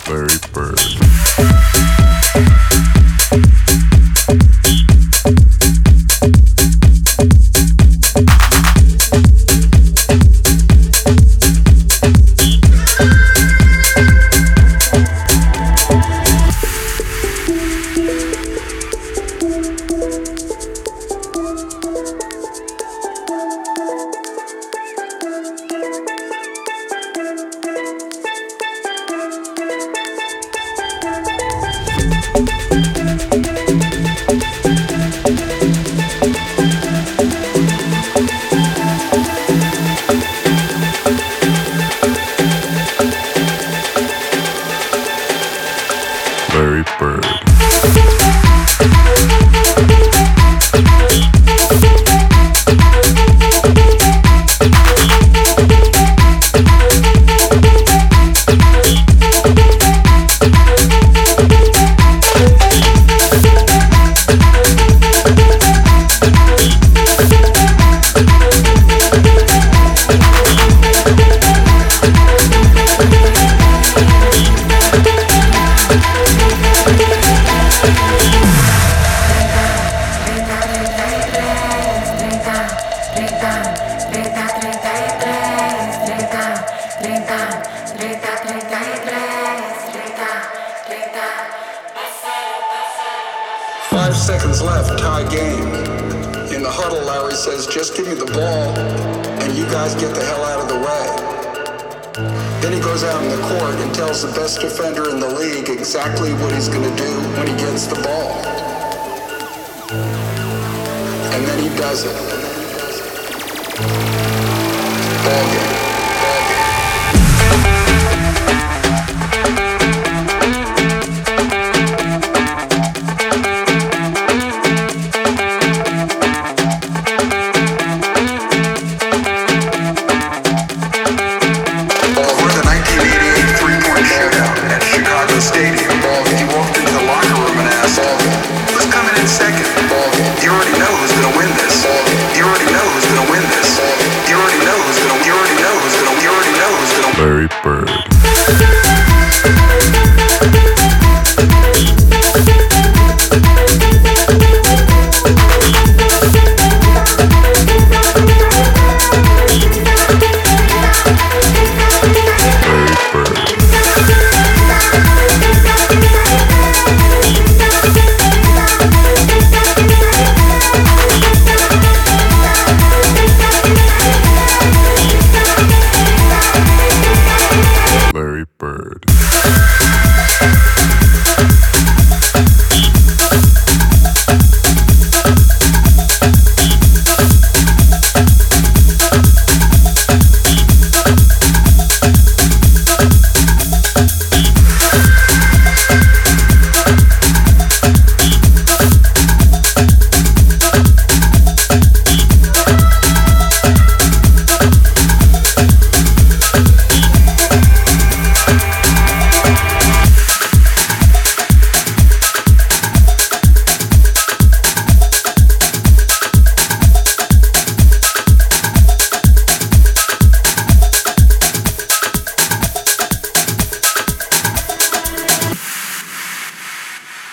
Larry Bird. Larry Bird. Seconds left, tie game. In the huddle, Larry says, just give me the ball and you guys get the hell out of the way. Then he goes out in the court and tells the best defender in the league exactly what he's going to do when he gets the ball. And then he does it. Ball game. Larry Bird. Larry Bird.